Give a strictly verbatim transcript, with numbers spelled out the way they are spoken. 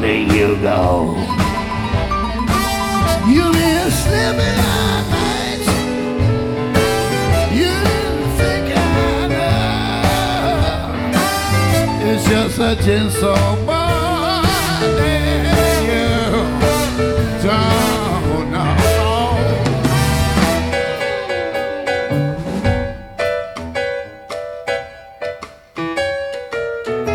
letting you go. You've been slipping at night. You didn't think I know. It's just a gentle body.